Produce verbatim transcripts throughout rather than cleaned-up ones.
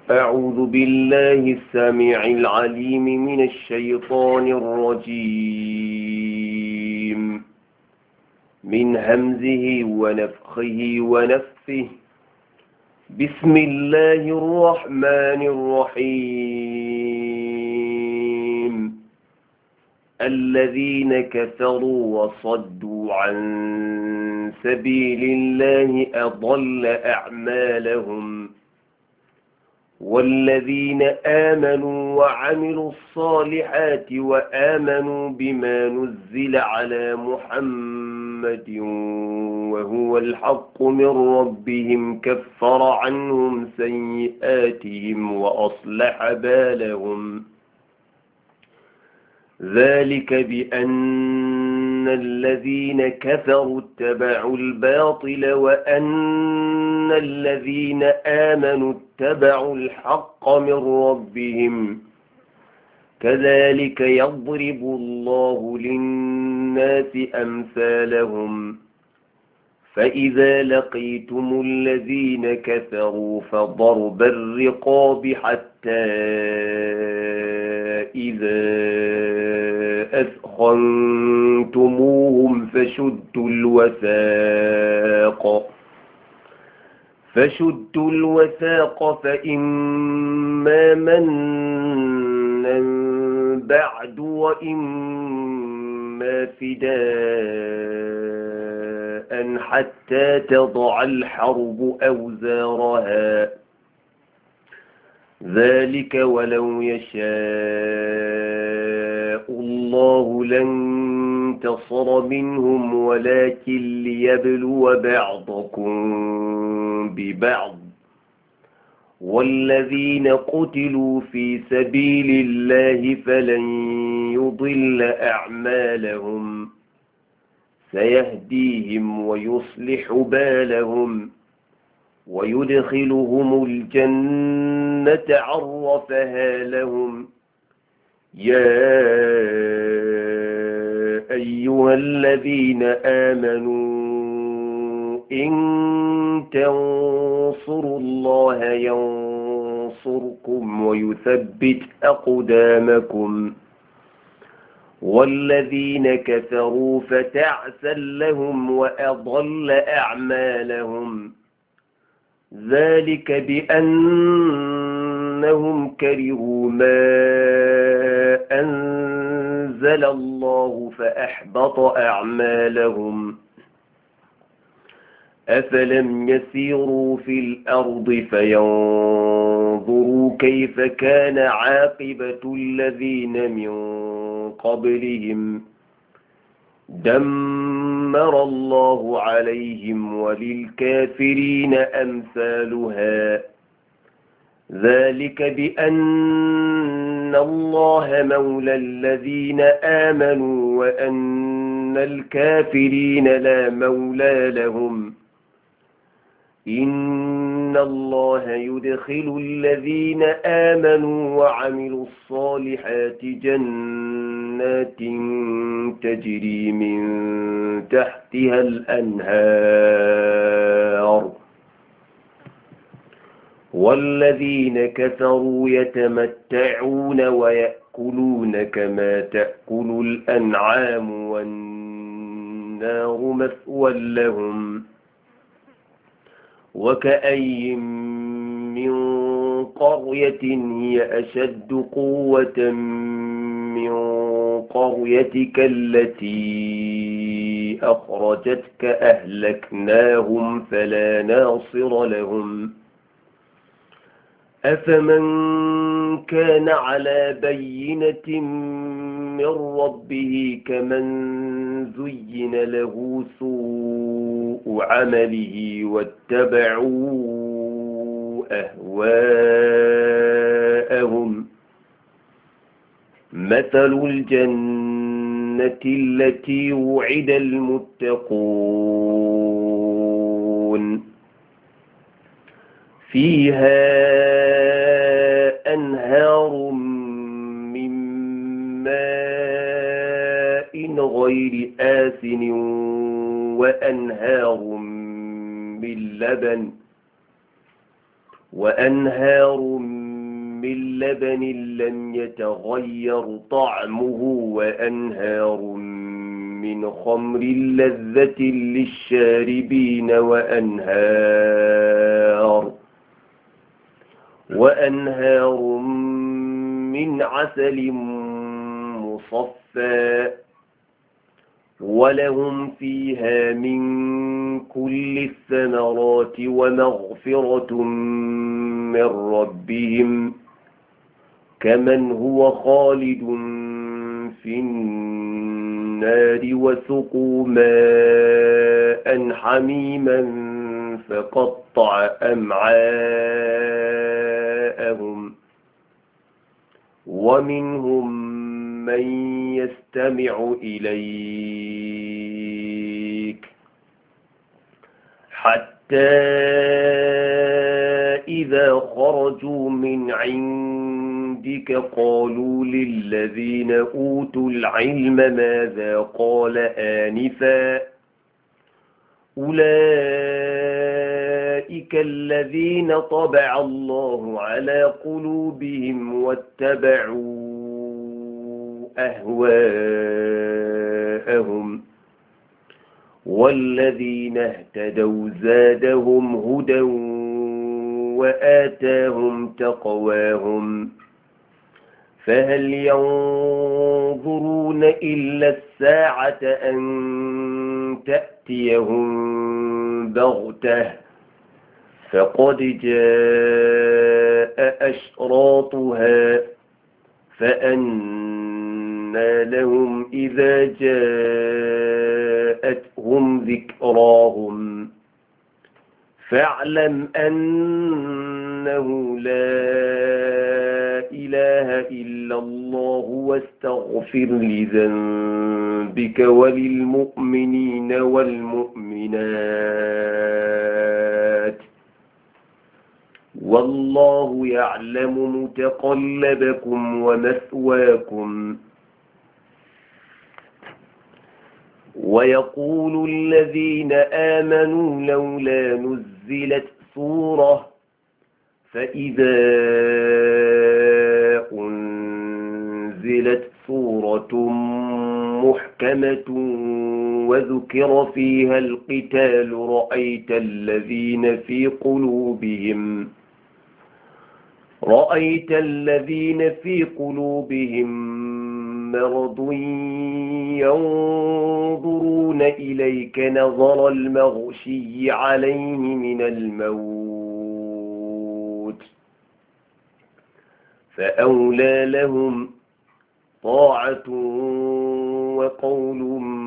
أعوذ بالله السميع العليم من الشيطان الرجيم من همزه ونفخه ونفثه. بسم الله الرحمن الرحيم. الذين كفروا وصدوا عن سبيل الله أضل أعمالهم، والذين آمنوا وعملوا الصالحات وآمنوا بما نزل على محمد وهو الحق من ربهم كفر عنهم سيئاتهم وأصلح بالهم. ذلك بأن الذين كفروا اتبعوا الباطل وأن الذين آمنوا اتبعوا الحق من ربهم. كذلك يضرب الله للناس أمثالهم. فإذا لقيتم الذين كفروا فضرب الرقاب حتى إذا أثخنتموهم فشدوا الوثاق فشدوا الوثاق فإما منا بعد وإما فداء حتى تضع الحرب أوزارها. ذلك ولو يشاء الله لانتصر منهم ولكن ليبلو بعضكم ببعض. والذين قتلوا في سبيل الله فلن يضل أعمالهم، سيهديهم ويصلح بالهم ويدخلهم الجنة عرفها لهم. يا أيها الذين آمنوا إن تنصروا الله ينصركم ويثبت أقدامكم. والذين كفروا فتعسا لهم وأضل أعمالهم. ذلك بأنهم كرهوا ما أنزل الله فأحبط أعمالهم. أفلم يسيروا في الأرض فينظروا كيف كان عاقبة الذين من قبلهم. دمر الله عليهم وللكافرين أمثالها. ذلك بأن الله مولى الذين آمنوا وأن الكافرين لا مولى لهم. إن الله يدخل الذين آمنوا وعملوا الصالحات جنات تجري من تحتها الأنهار. والذين كفروا يتمتعون ويأكلون كما تأكل الأنعام والنار مثوى لهم. وكأي من قرية هي أشد قوة من قريتك التي أخرجتك أهلكناهم فلا ناصر لهم. أفمن كان على بينة من ربه كمن زين له سوء عمله واتبعوا أهواءهم. مثل الجنة التي وعد المتقون فيها أنهار من ماء غير آسن وأنهار من لبن وأنهار من لبن لم يتغير طعمه وأنهار من خمر لذة للشاربين وأنهار وأنهار من عسل مصفى ولهم فيها من كل الثمرات ومغفرة من ربهم كمن هو خالد في النار وسقوا ماء حميما فقطع أمعاءهم ومنهم من يستمع إليك حتى إذا خرجوا من عندك قالوا للذين أوتوا العلم ماذا قال آنفا أولئك الذين طبع الله على قلوبهم واتبعوا أهواءهم والذين اهتدوا زادهم هدى وآتاهم تقواهم فهل ينظرون إلا الساعة أن تأتيهم بغتة فقد جاء أشراطها فأنى لهم إذا جاءتهم ذكراهم فاعلم أنه لا إله إلا الله واستغفر لذنبك وللمؤمنين والمؤمنات والله يعلم متقلبكم ومثواكم ويقول الذين آمنوا لولا نزلت سورة فإذا أنزلت سورة محكمة وذكر فيها القتال رأيت الذين في قلوبهم رأيت الذين في قلوبهم مرض ينظرون إليك نظر المغشي عليه من الموت فأولى لهم طاعة وقول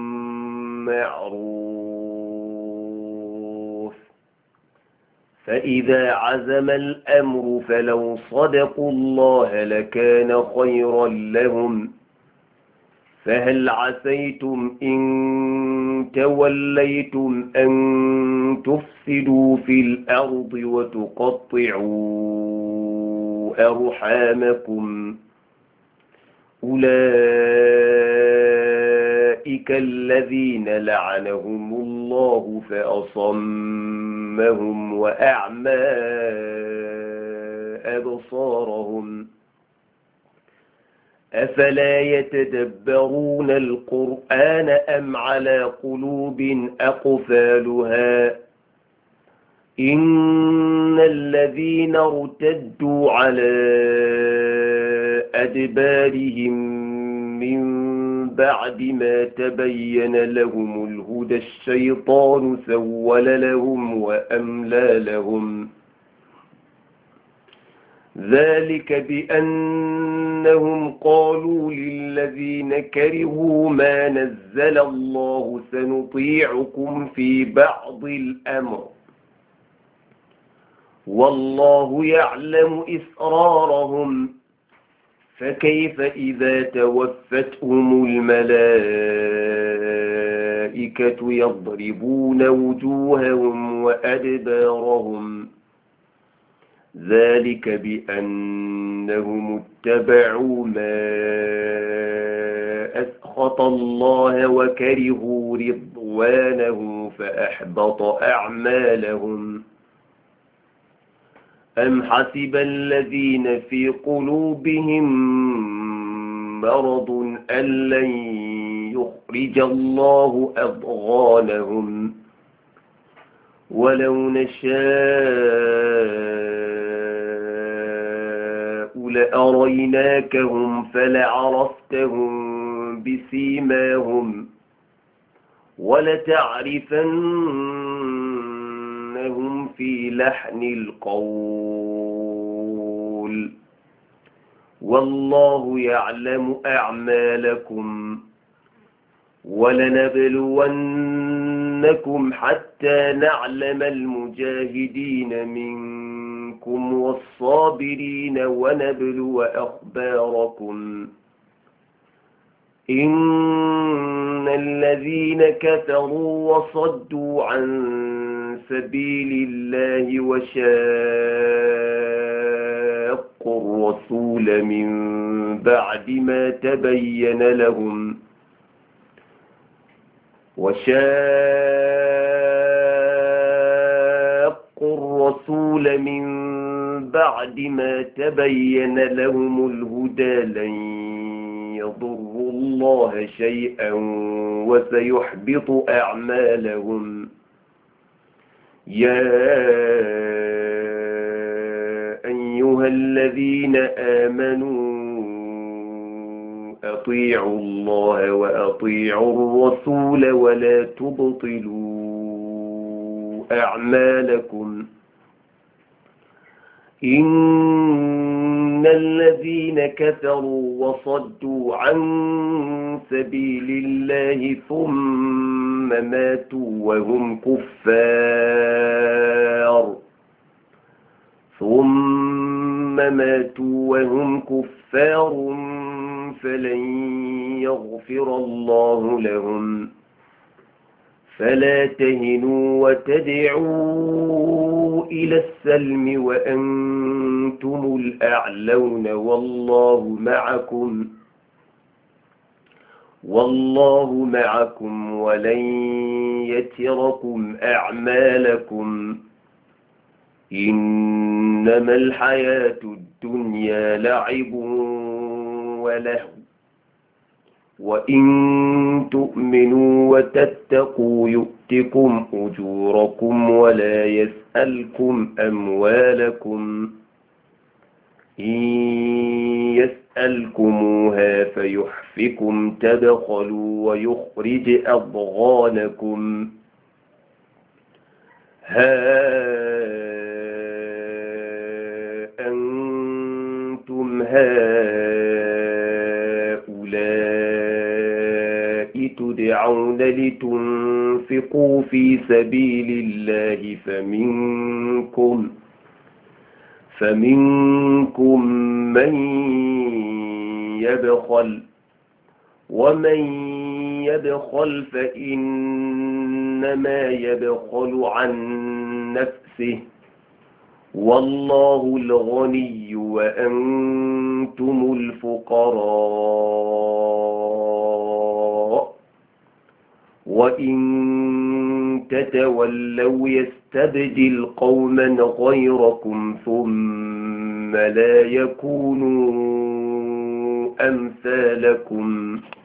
معروف فإذا عزم الأمر فلو صدقوا الله لكان خيرا لهم فهل عسيتم إن توليتم أن تفسدوا في الأرض وتقطعوا أرحامكم أولئك الذين لعنهم الله فأصمهم وأعمى أبصارهم أفلا يتدبرون القرآن أم على قلوب أقفالها إن الذين ارتدوا على أدبارهم من بعد ما تبين لهم الهدى الشيطان سول لهم وأملى لهم ذلك بأنهم قالوا للذين كرهوا ما نزل الله سنطيعكم في بعض الأمر والله يعلم إسرارهم فكيف إذا توفتهم الملائكة يضربون وجوههم وأدبارهم ذلك بأنهم اتبعوا ما أسخط الله وكرهوا رضوانه فأحبط أعمالهم أم حسب الذين في قلوبهم مرض أن لن يخرج الله أضغانهم ولو نشاء لأريناكهم فلعرفتهم بسيماهم ولتعرفنهم في لحن القول والله يعلم أعمالكم ولنبلونكم حتى نعلم المجاهدين منكم والصابرين ونبلو أخباركم إن الذين كفروا وصدوا عن سبيل الله وشاقوا الرسول من بعد ما تبين لهم وشاقوا الرسول من بعد ما تبين لهم الهدى لن يضروا الله شيئا وسيحبط أعمالهم يا أيها الذين آمنوا أطيعوا الله وأطيعوا الرسول ولا تبطلوا أعمالكم إن الذين كفروا وصدوا عن سبيل الله ثم ماتوا وهم كفار ثم ماتوا وهم كفار فلن يغفر الله لهم فلا تهنوا وتدعوا إلى السلم وأنتم الأعلون والله معكم والله معكم ولن يتركم أعمالكم إنما الحياة الدنيا لعب ولهو وإن تؤمنوا وتتقوا يؤتكم أجوركم ولا يسألكم أموالكم إن يسألكموها فيحفكم تبخلوا ويخرج أضغانكم ها أنتم هؤلاء تدعون لتنفقوا في سبيل الله فمنكم فمنكم من يبخل ومن يبخل فإنما يبخل عن نفسه والله الغني وأنتم الفقراء وإن تتولوا يستبدل قوما غيركم ثم لا يكونوا أمثالكم